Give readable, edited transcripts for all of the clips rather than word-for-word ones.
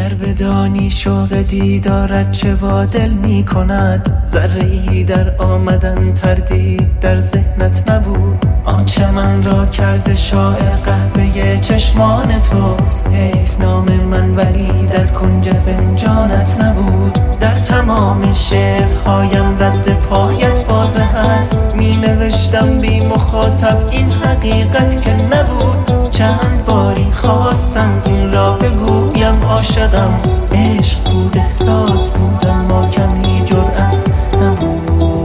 گر بدانی شوق دیدارت چه با دل می کند، ذره‌ای در آمدن تردید در ذهنت نبود. آنچه من را کرده شاعر قهوه چشمان توست، حیف نام من ولی در کنج فنجانت نبود. در تمام شعرهایم رد پایت واضح است، می نوشتم بی مخاطب این حقیقت که نبود. چند باری خواستم این را بگویم عاشقم، عشق بود احساس بود اما کمی جرأت نبود.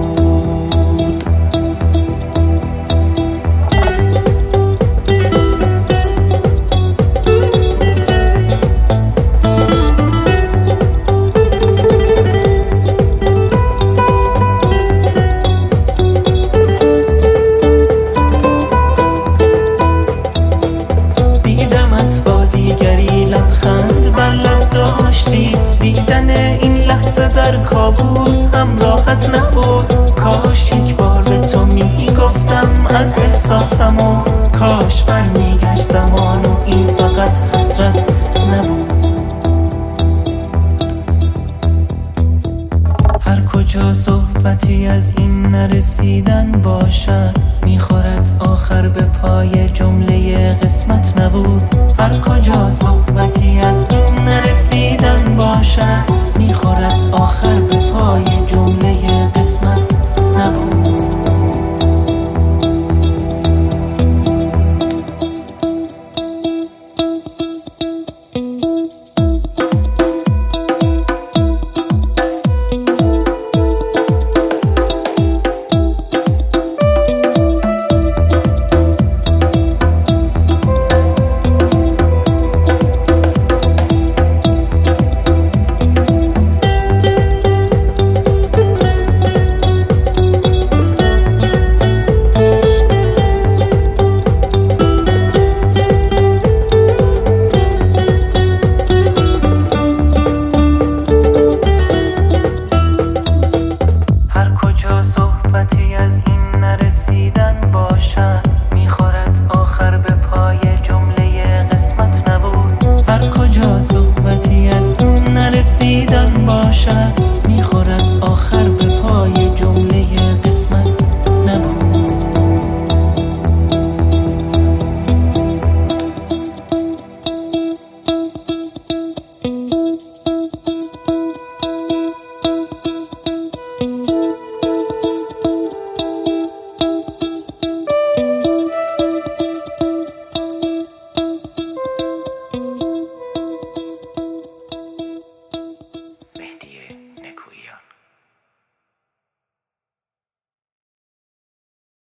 با دیگری لبخند بر لب داشتی، دیدن این لحظه در کابوس هم راحت نبود. کاش یک بار به تو می گفتم از احساسم و کاش برمیگشت زمان و این فقط حسرت نبود. هر کجا صحبتی از این نرسیدن باشد، میخورد آخر به پای جمله قسمت نبود. هر کجا صحبتی از این نرسیدن باشد، میخورد آخر به پای جمله قسمت نبود. صحبتی از این نرسیدن باشد، میخورد آخر به پای جمله قسمت نبود. هر کجا صحبتی از این نرسیدن باشد، میخورد آخر